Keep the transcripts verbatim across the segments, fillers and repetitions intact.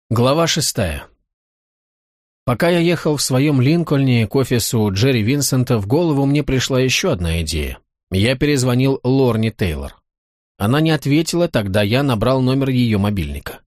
Глава шестая. Пока я ехал в своем Линкольне к офису Джерри Винсента, в голову мне пришла еще одна идея. Я перезвонил Лорне Тейлор. Она не ответила, тогда я набрал номер ее мобильника.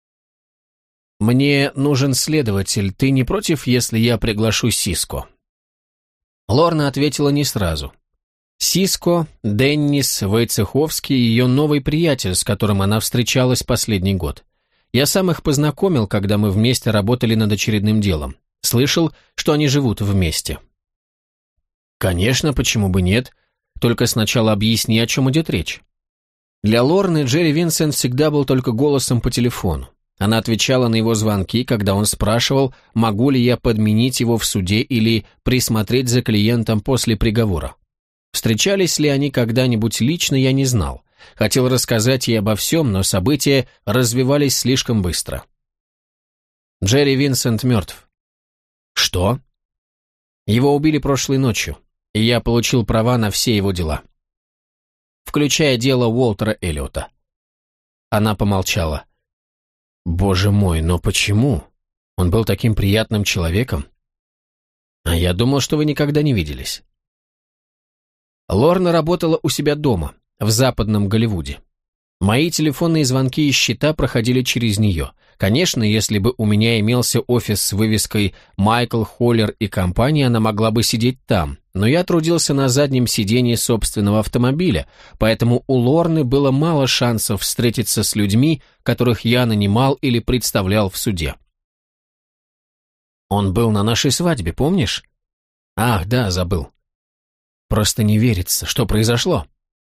«Мне нужен следователь. Ты не против, если я приглашу Сиско?» Лорна ответила не сразу. Сиско, Деннис Войцеховский, ее новый приятель, с которым она встречалась последний год. Я сам их познакомил, когда мы вместе работали над очередным делом. Слышал, что они живут вместе. Конечно, почему бы нет? Только сначала объясни, о чем идет речь. Для Лорны Джерри Винсент всегда был только голосом по телефону. Она отвечала на его звонки, когда он спрашивал, могу ли я подменить его в суде или присмотреть за клиентом после приговора. Встречались ли они когда-нибудь лично, я не знал. Хотел рассказать ей обо всем, но события развивались слишком быстро. Джерри Винсент мертв. Что? Его убили прошлой ночью, и я получил права на все его дела. Включая дело Уолтера Эллиота. Она помолчала. Боже мой, но почему? Он был таким приятным человеком. А я думал, что вы никогда не виделись. Лорна работала у себя дома, в западном Голливуде. Мои телефонные звонки и счета проходили через нее. Конечно, если бы у меня имелся офис с вывеской «Майкл Холлер и компания», она могла бы сидеть там, но я трудился на заднем сидении собственного автомобиля, поэтому у Лорны было мало шансов встретиться с людьми, которых я нанимал или представлял в суде. Он был на нашей свадьбе, помнишь? Ах, да, забыл. Просто не верится, что произошло.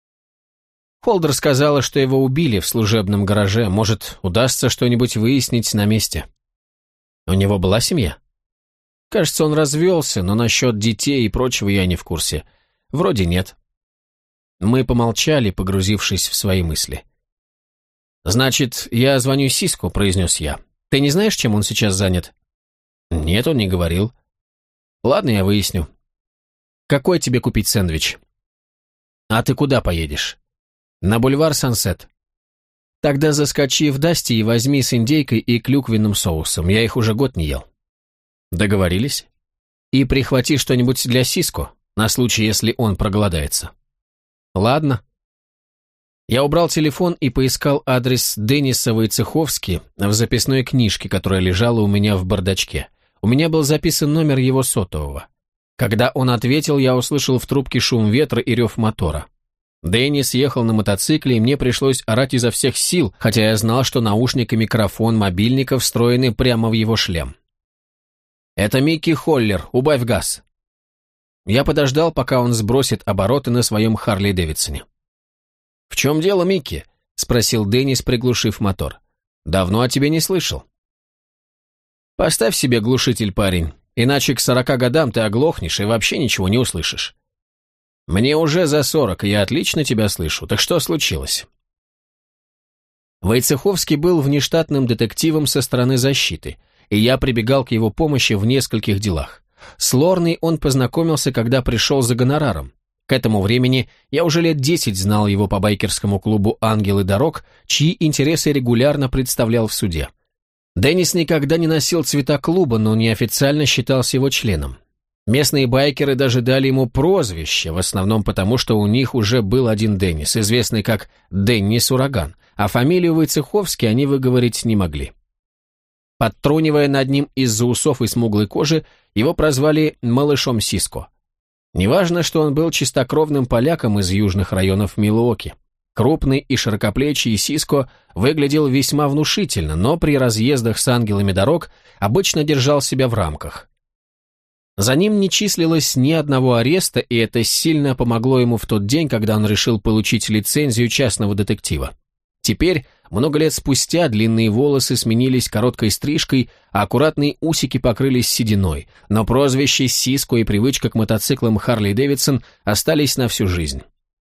Холдер сказала, что его убили в служебном гараже. Может, удастся что-нибудь выяснить на месте. У него была семья? Кажется, он развелся, но насчет детей и прочего я не в курсе. Вроде нет. Мы помолчали, погрузившись в свои мысли. «Значит, я звоню Сиску», — произнес я. «Ты не знаешь, чем он сейчас занят?» «Нет, он не говорил». «Ладно, я выясню». «Какой тебе купить сэндвич?» «А ты куда поедешь?» «На бульвар Сансет». «Тогда заскочи в Дасти и возьми с индейкой и клюквенным соусом. Я их уже год не ел». «Договорились?» «И прихвати что-нибудь для Сиско, на случай, если он проголодается». «Ладно». Я убрал телефон и поискал адрес Денниса Войцеховски в записной книжке, которая лежала у меня в бардачке. У меня был записан номер его сотового. Когда он ответил, я услышал в трубке шум ветра и рев мотора. Деннис ехал на мотоцикле, и мне пришлось орать изо всех сил, хотя я знал, что наушник и микрофон мобильника встроены прямо в его шлем. «Это Микки Холлер, убавь газ». Я подождал, пока он сбросит обороты на своем Харли-Дэвидсоне. «В чем дело, Микки?» — спросил Деннис, приглушив мотор. «Давно о тебе не слышал». «Поставь себе глушитель, парень, иначе к сорока годам ты оглохнешь и вообще ничего не услышишь». «Мне уже за сорок, и я отлично тебя слышу. Так что случилось?» Войцеховский был внештатным детективом со стороны защиты, и я прибегал к его помощи в нескольких делах. С Лорной он познакомился, когда пришел за гонораром. К этому времени я уже лет десять знал его по байкерскому клубу «Ангелы дорог», чьи интересы регулярно представлял в суде. Деннис никогда не носил цвета клуба, но неофициально считался его членом. Местные байкеры даже дали ему прозвище, в основном потому, что у них уже был один Деннис, известный как Деннис Ураган, а фамилию Войцеховский они выговорить не могли. Подтрунивая над ним из-за усов и смуглой кожи, его прозвали «малышом Сиско». Неважно, что он был чистокровным поляком из южных районов Милуоки. Крупный и широкоплечий Сиско выглядел весьма внушительно, но при разъездах с ангелами дорог обычно держал себя в рамках. За ним не числилось ни одного ареста, и это сильно помогло ему в тот день, когда он решил получить лицензию частного детектива. Теперь, много лет спустя, длинные волосы сменились короткой стрижкой, а аккуратные усики покрылись сединой, но прозвище Сиско и привычка к мотоциклам Харли-Дэвидсон остались на всю жизнь.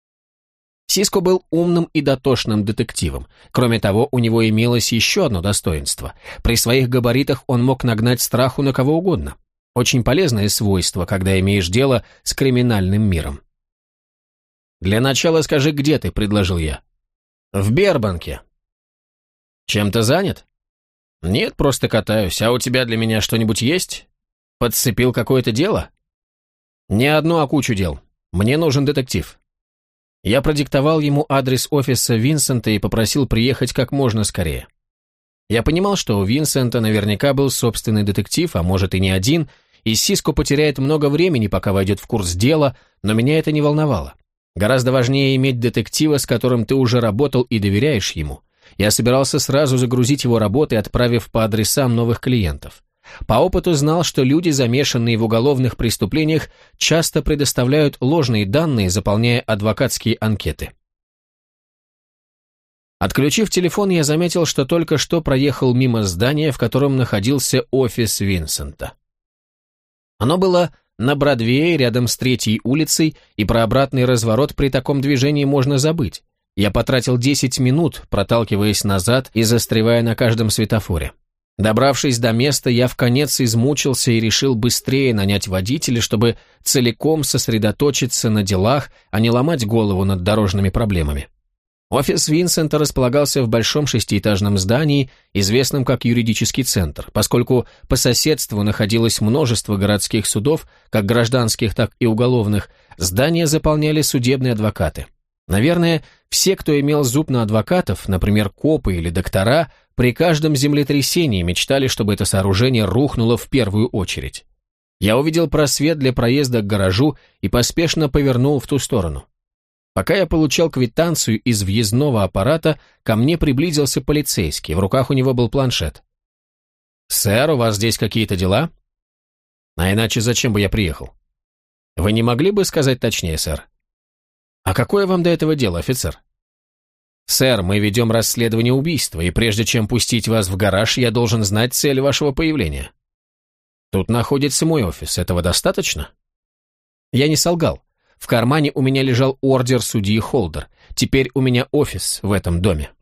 Сиско был умным и дотошным детективом. Кроме того, у него имелось еще одно достоинство. При своих габаритах он мог нагнать страху на кого угодно. Очень полезное свойство, когда имеешь дело с криминальным миром. «Для начала скажи, где ты», — предложил я. «В Бербанке». «Чем-то занят?» «Нет, просто катаюсь. А у тебя для меня что-нибудь есть? Подцепил какое-то дело?» «Не одно, а кучу дел. Мне нужен детектив». Я продиктовал ему адрес офиса Винсента и попросил приехать как можно скорее. Я понимал, что у Винсента наверняка был собственный детектив, а может и не один, и Сиско потеряет много времени, пока войдет в курс дела, но меня это не волновало. Гораздо важнее иметь детектива, с которым ты уже работал и доверяешь ему. Я собирался сразу загрузить его работы, отправив по адресам новых клиентов. По опыту знал, что люди, замешанные в уголовных преступлениях, часто предоставляют ложные данные, заполняя адвокатские анкеты. Отключив телефон, я заметил, что только что проехал мимо здания, в котором находился офис Винсента. Оно было на Бродвее, рядом с Третьей улицей, и про обратный разворот при таком движении можно забыть. Я потратил десять минут, проталкиваясь назад и застревая на каждом светофоре. Добравшись до места, я вконец измучился и решил быстрее нанять водителя, чтобы целиком сосредоточиться на делах, а не ломать голову над дорожными проблемами. Офис Винсента располагался в большом шестиэтажном здании, известном как юридический центр, поскольку по соседству находилось множество городских судов, как гражданских, так и уголовных. Здание заполняли судебные адвокаты. Наверное, все, кто имел зуб на адвокатов, например, копы или доктора, при каждом землетрясении мечтали, чтобы это сооружение рухнуло в первую очередь. Я увидел просвет для проезда к гаражу и поспешно повернул в ту сторону. Пока я получал квитанцию из въездного аппарата, ко мне приблизился полицейский, в руках у него был планшет. «Сэр, у вас здесь какие-то дела?» «А иначе зачем бы я приехал?» «Вы не могли бы сказать точнее, сэр?» «А какое вам до этого дело, офицер?» «Сэр, мы ведем расследование убийства, и прежде чем пустить вас в гараж, я должен знать цель вашего появления». «Тут находится мой офис, этого достаточно?» Я не солгал. В кармане у меня лежал ордер судьи Холдер. Теперь у меня офис в этом доме.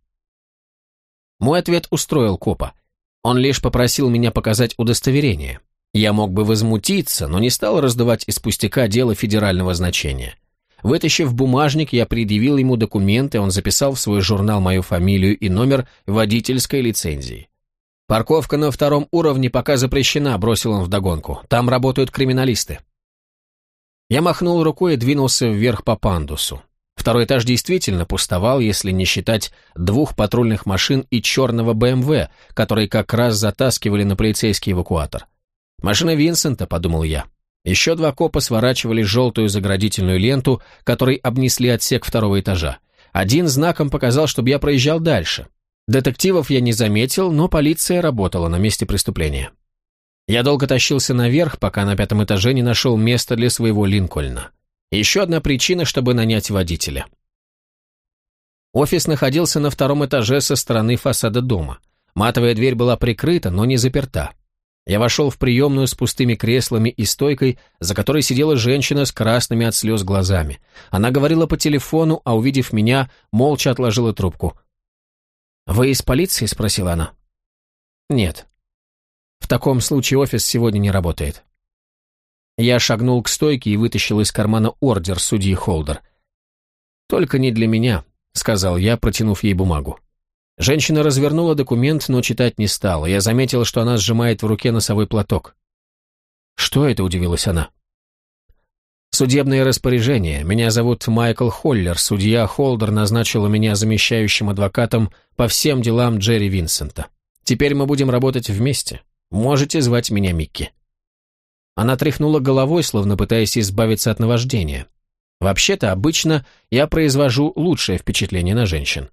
Мой ответ устроил копа. Он лишь попросил меня показать удостоверение. Я мог бы возмутиться, но не стал раздувать из пустяка дело федерального значения. Вытащив бумажник, я предъявил ему документы, он записал в свой журнал мою фамилию и номер водительской лицензии. «Парковка на втором уровне пока запрещена», — бросил он вдогонку. «Там работают криминалисты». Я махнул рукой и двинулся вверх по пандусу. Второй этаж действительно пустовал, если не считать двух патрульных машин и черного бэ эм вэ, которые как раз затаскивали на полицейский эвакуатор. «Машина Винсента», — подумал я. Еще два копа сворачивали желтую заградительную ленту, которой обнесли отсек второго этажа. Один знаком показал, чтобы я проезжал дальше. Детективов я не заметил, но полиция работала на месте преступления. Я долго тащился наверх, пока на пятом этаже не нашел места для своего Линкольна. Еще одна причина, чтобы нанять водителя. Офис находился на втором этаже со стороны фасада дома. Матовая дверь была прикрыта, но не заперта. Я вошел в приемную с пустыми креслами и стойкой, за которой сидела женщина с красными от слез глазами. Она говорила по телефону, а увидев меня, молча отложила трубку. «Вы из полиции?» – спросила она. «Нет». «В таком случае офис сегодня не работает». Я шагнул к стойке и вытащил из кармана ордер судьи Холдер. «Только не для меня», — сказал я, протянув ей бумагу. Женщина развернула документ, но читать не стала. Я заметил, что она сжимает в руке носовой платок. «Что это?» — удивилась она. «Судебное распоряжение. Меня зовут Майкл Холлер. Судья Холдер назначила меня замещающим адвокатом по всем делам Джерри Винсента. Теперь мы будем работать вместе. Можете звать меня Микки». Она тряхнула головой, словно пытаясь избавиться от наваждения. Вообще-то, обычно я произвожу лучшее впечатление на женщин.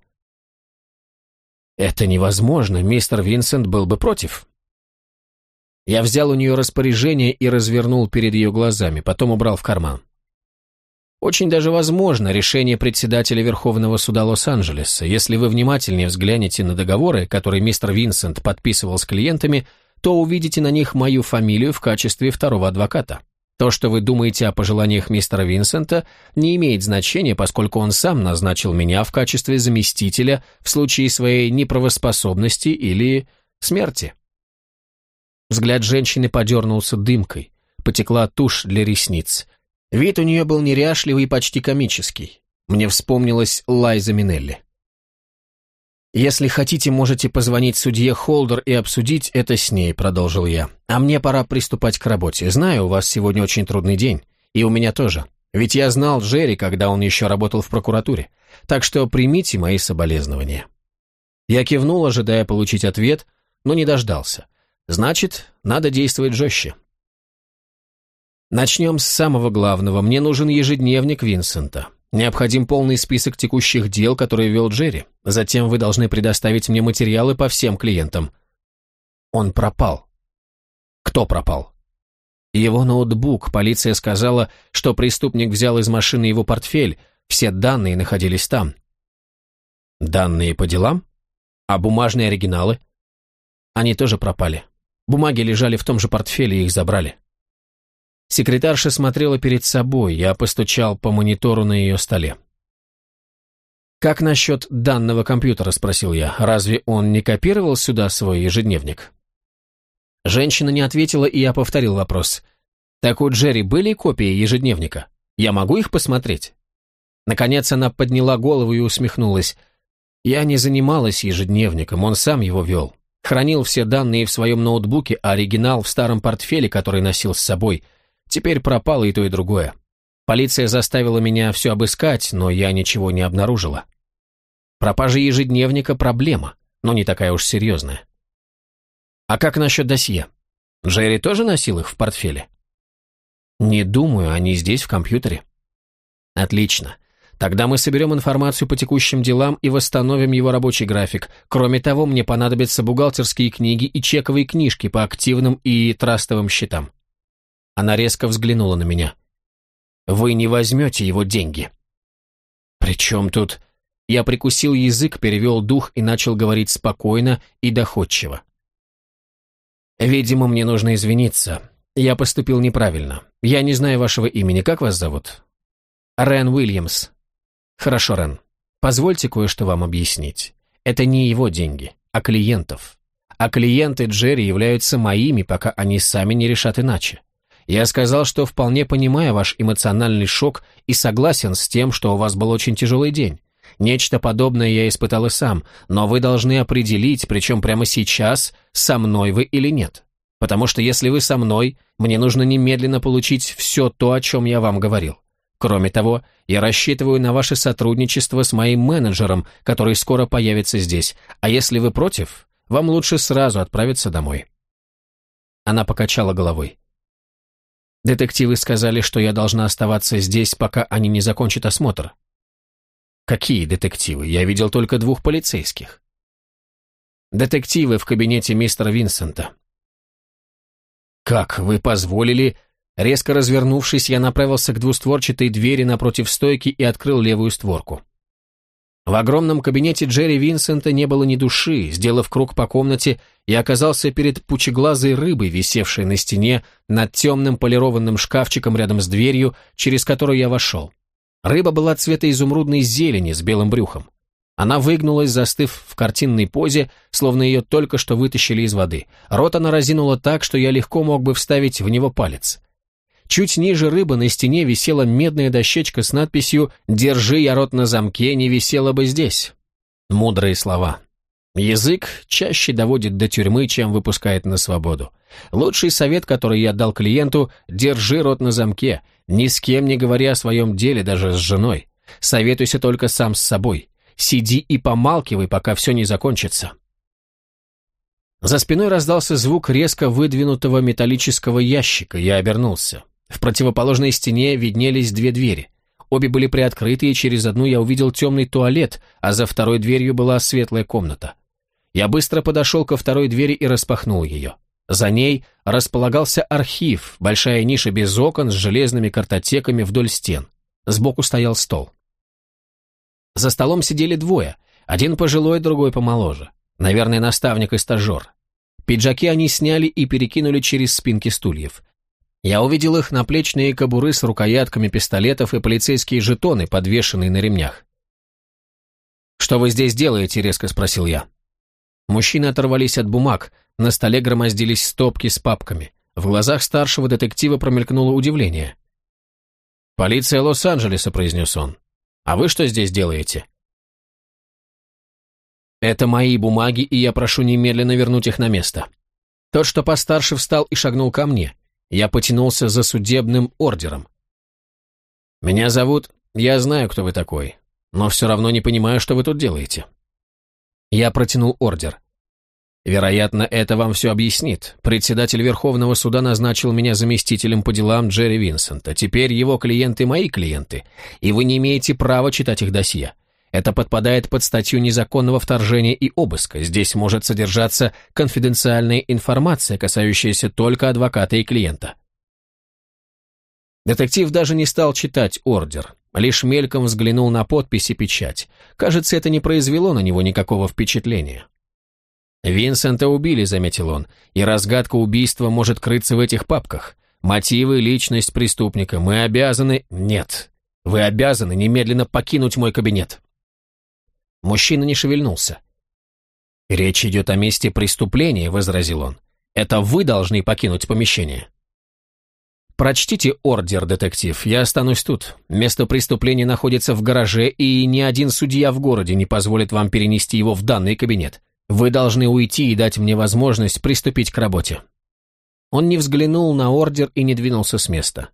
«Это невозможно, мистер Винсент был бы против». Я взял у нее распоряжение и развернул перед ее глазами, потом убрал в карман. Очень даже возможно решение председателя Верховного суда Лос-Анджелеса. Если вы внимательнее взглянете на договоры, которые мистер Винсент подписывал с клиентами, то увидите на них мою фамилию в качестве второго адвоката. То, что вы думаете о пожеланиях мистера Винсента, не имеет значения, поскольку он сам назначил меня в качестве заместителя в случае своей неправоспособности или смерти. Взгляд женщины подернулся дымкой, потекла тушь для ресниц. Вид у нее был неряшливый и почти комический. Мне вспомнилась Лайза Минелли. «Если хотите, можете позвонить судье Холдер и обсудить это с ней», — продолжил я. «А мне пора приступать к работе. Знаю, у вас сегодня очень трудный день. И у меня тоже. Ведь я знал Джерри, когда он еще работал в прокуратуре. Так что примите мои соболезнования». Я кивнул, ожидая получить ответ, но не дождался. Значит, надо действовать жестче. Начнем с самого главного. Мне нужен ежедневник Винсента. Необходим полный список текущих дел, которые вел Джерри. Затем вы должны предоставить мне материалы по всем клиентам. Он пропал. Кто пропал? Его ноутбук. Полиция сказала, что преступник взял из машины его портфель. Все данные находились там. Данные по делам? А бумажные оригиналы? Они тоже пропали. Бумаги лежали в том же портфеле, и их забрали. Секретарша смотрела перед собой, я постучал по монитору на ее столе. «Как насчет данного компьютера?» – спросил я. «Разве он не копировал сюда свой ежедневник?» Женщина не ответила, и я повторил вопрос. «Так у Джерри были копии ежедневника? Я могу их посмотреть?» Наконец она подняла голову и усмехнулась. «Я не занималась ежедневником, он сам его вел. Хранил все данные в своем ноутбуке, а оригинал в старом портфеле, который носил с собой. Теперь пропало и то, и другое. Полиция заставила меня все обыскать, но я ничего не обнаружила. Пропажа ежедневника – проблема, но не такая уж серьезная. А как насчет досье? Джерри тоже носил их в портфеле? Не думаю, они здесь, в компьютере. Отлично. Тогда мы соберем информацию по текущим делам и восстановим его рабочий график. Кроме того, мне понадобятся бухгалтерские книги и чековые книжки по активным и трастовым счетам. Она резко взглянула на меня. «Вы не возьмете его деньги». «При чем тут...» Я прикусил язык, перевел дух и начал говорить спокойно и доходчиво. «Видимо, мне нужно извиниться. Я поступил неправильно. Я не знаю вашего имени. Как вас зовут?» «Рен Уильямс». «Хорошо, Рен. Позвольте кое-что вам объяснить. Это не его деньги, а клиентов. А клиенты Джерри являются моими, пока они сами не решат иначе. Я сказал, что вполне понимаю ваш эмоциональный шок и согласен с тем, что у вас был очень тяжелый день. Нечто подобное я испытал и сам, но вы должны определить, причем прямо сейчас, со мной вы или нет. Потому что если вы со мной, мне нужно немедленно получить все то, о чем я вам говорил. Кроме того, я рассчитываю на ваше сотрудничество с моим менеджером, который скоро появится здесь, а если вы против, вам лучше сразу отправиться домой». Она покачала головой. «Детективы сказали, что я должна оставаться здесь, пока они не закончат осмотр». «Какие детективы? Я видел только двух полицейских». «Детективы в кабинете мистера Винсента». «Как вы позволили...» Резко развернувшись, я направился к двустворчатой двери напротив стойки и открыл левую створку. В огромном кабинете Джерри Винсента не было ни души. Сделав круг по комнате, я оказался перед пучеглазой рыбой, висевшей на стене над темным полированным шкафчиком рядом с дверью, через которую я вошел. Рыба была цвета изумрудной зелени с белым брюхом. Она выгнулась, застыв в картинной позе, словно ее только что вытащили из воды. Рот она разинула так, что я легко мог бы вставить в него палец. Чуть ниже рыбы на стене висела медная дощечка с надписью «Держи я рот на замке, не висела бы здесь». Мудрые слова. Язык чаще доводит до тюрьмы, чем выпускает на свободу. Лучший совет, который я дал клиенту – держи рот на замке, ни с кем не говори о своем деле, даже с женой. Советуйся только сам с собой. Сиди и помалкивай, пока все не закончится. За спиной раздался звук резко выдвинутого металлического ящика, я обернулся. В противоположной стене виднелись две двери. Обе были приоткрыты, и через одну я увидел темный туалет, а за второй дверью была светлая комната. Я быстро подошел ко второй двери и распахнул ее. За ней располагался архив, большая ниша без окон с железными картотеками вдоль стен. Сбоку стоял стол. За столом сидели двое, один пожилой, другой помоложе. Наверное, наставник и стажер. Пиджаки они сняли и перекинули через спинки стульев. Я увидел их наплечные кобуры с рукоятками пистолетов и полицейские жетоны, подвешенные на ремнях. «Что вы здесь делаете?» — резко спросил я. Мужчины оторвались от бумаг, на столе громоздились стопки с папками. В глазах старшего детектива промелькнуло удивление. «Полиция Лос-Анджелеса», — произнес он. «А вы что здесь делаете?» Это мои бумаги, и я прошу немедленно вернуть их на место. Тот, что постарше, встал и шагнул ко мне. Я потянулся за судебным ордером. Меня зовут... Я знаю, кто вы такой, но все равно не понимаю, что вы тут делаете. Я протянул ордер. Вероятно, это вам все объяснит. Председатель Верховного суда назначил меня заместителем по делам Джерри Винсента. Теперь его клиенты мои клиенты, и вы не имеете права читать их досье. Это подпадает под статью незаконного вторжения и обыска. Здесь может содержаться конфиденциальная информация, касающаяся только адвоката и клиента. Детектив даже не стал читать ордер, лишь мельком взглянул на подпись и печать. Кажется, это не произвело на него никакого впечатления. «Винсента убили», — заметил он, — «и разгадка убийства может крыться в этих папках. Мотивы, личность преступника. Мы обязаны...» «Нет, вы обязаны немедленно покинуть мой кабинет». Мужчина не шевельнулся. «Речь идет о месте преступления», — возразил он. «Это вы должны покинуть помещение». «Прочтите ордер, детектив, я останусь тут. Место преступления находится в гараже, и ни один судья в городе не позволит вам перенести его в данный кабинет. Вы должны уйти и дать мне возможность приступить к работе». Он не взглянул на ордер и не двинулся с места.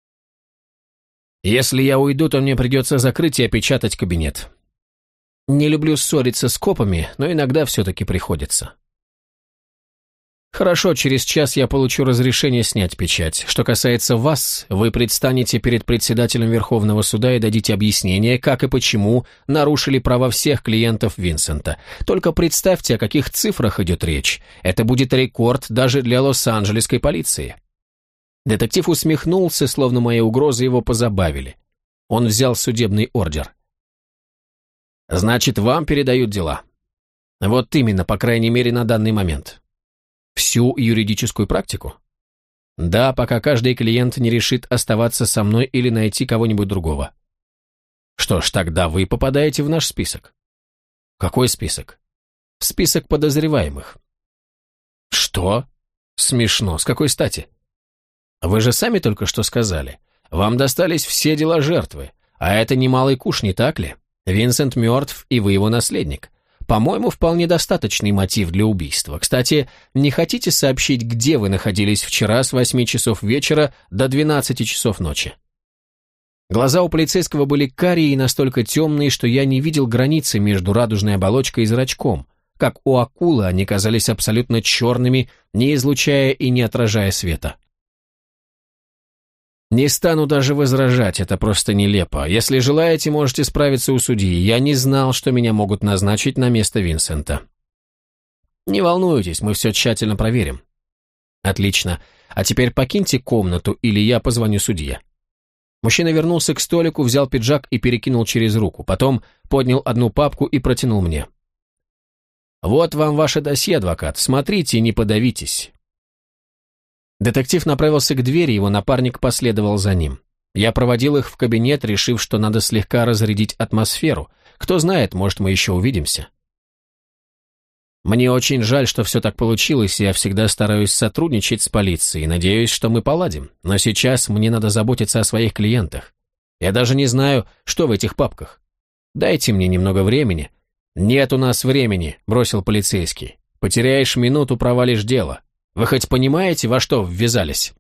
«Если я уйду, то мне придется закрыть и опечатать кабинет. Не люблю ссориться с копами, но иногда все-таки приходится». «Хорошо, через час я получу разрешение снять печать. Что касается вас, вы предстанете перед председателем Верховного суда и дадите объяснение, как и почему нарушили права всех клиентов Винсента. Только представьте, о каких цифрах идет речь. Это будет рекорд даже для Лос-Анджелесской полиции». Детектив усмехнулся, словно мои угрозы его позабавили. Он взял судебный ордер. «Значит, вам передают дела?» «Вот именно, по крайней мере, на данный момент». «Всю юридическую практику?» «Да, пока каждый клиент не решит оставаться со мной или найти кого-нибудь другого». «Что ж, тогда вы попадаете в наш список». «Какой список?» «В список подозреваемых». «Что?» «Смешно. С какой стати?» «Вы же сами только что сказали. Вам достались все дела жертвы, а это немалый куш, не так ли? Винсент мертв, и вы его наследник. По-моему, вполне достаточный мотив для убийства. Кстати, не хотите сообщить, где вы находились вчера с восьми часов вечера до двенадцати часов ночи?» Глаза у полицейского были карие и настолько темные, что я не видел границы между радужной оболочкой и зрачком. Как у акулы они казались абсолютно черными, не излучая и не отражая света. «Не стану даже возражать, это просто нелепо. Если желаете, можете справиться у судьи. Я не знал, что меня могут назначить на место Винсента». «Не волнуйтесь, мы все тщательно проверим». «Отлично. А теперь покиньте комнату, или я позвоню судье». Мужчина вернулся к столику, взял пиджак и перекинул через руку. Потом поднял одну папку и протянул мне. «Вот вам ваше досье, адвокат. Смотрите, не подавитесь». Детектив направился к двери, его напарник последовал за ним. Я проводил их в кабинет, решив, что надо слегка разрядить атмосферу. Кто знает, может, мы еще увидимся. Мне очень жаль, что все так получилось, я всегда стараюсь сотрудничать с полицией, надеюсь, что мы поладим, но сейчас мне надо заботиться о своих клиентах. Я даже не знаю, что в этих папках. Дайте мне немного времени. Нет у нас времени, бросил полицейский. Потеряешь минуту, провалишь дело. Вы хоть понимаете, во что ввязались?»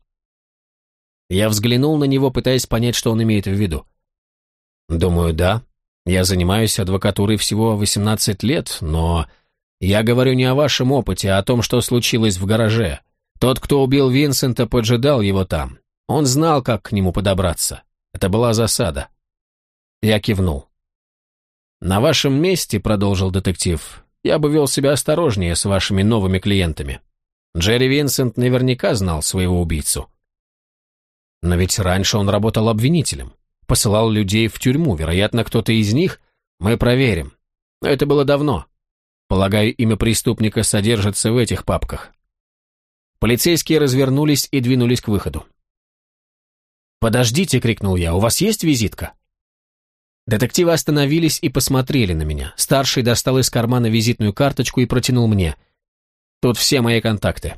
Я взглянул на него, пытаясь понять, что он имеет в виду. «Думаю, да. Я занимаюсь адвокатурой всего восемнадцать лет, но я говорю не о вашем опыте, а о том, что случилось в гараже. Тот, кто убил Винсента, поджидал его там. Он знал, как к нему подобраться. Это была засада». Я кивнул. «На вашем месте, — продолжил детектив, — я бы вел себя осторожнее с вашими новыми клиентами. Джерри Винсент наверняка знал своего убийцу. Но ведь раньше он работал обвинителем, посылал людей в тюрьму, вероятно, кто-то из них. Мы проверим. Но это было давно. Полагаю, имя преступника содержится в этих папках». Полицейские развернулись и двинулись к выходу. «Подождите!» — крикнул я. «У вас есть визитка?» Детективы остановились и посмотрели на меня. Старший достал из кармана визитную карточку и протянул мне. «Тут все мои контакты.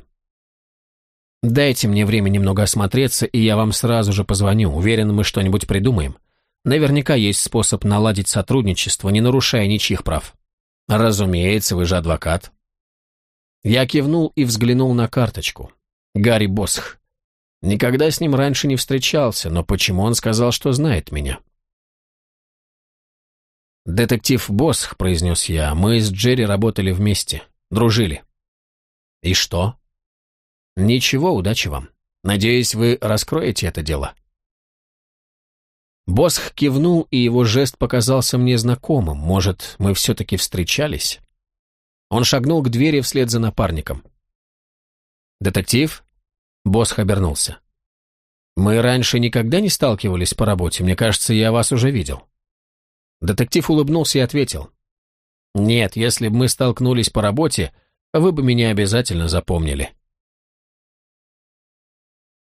Дайте мне время немного осмотреться, и я вам сразу же позвоню. Уверен, мы что-нибудь придумаем. Наверняка есть способ наладить сотрудничество, не нарушая ничьих прав». Разумеется, вы же адвокат. Я кивнул и взглянул на карточку. Гарри Босх. Никогда с ним раньше не встречался, но почему он сказал, что знает меня? «Детектив Босх», — произнес я, — «мы с Джерри работали вместе, дружили». «И что?» «Ничего, удачи вам. Надеюсь, вы раскроете это дело». Босх кивнул, и его жест показался мне знакомым. Может, мы все-таки встречались? Он шагнул к двери вслед за напарником. «Детектив?» Босх обернулся. «Мы раньше никогда не сталкивались по работе. Мне кажется, я вас уже видел». Детектив улыбнулся и ответил. «Нет, если бы мы столкнулись по работе, вы бы меня обязательно запомнили».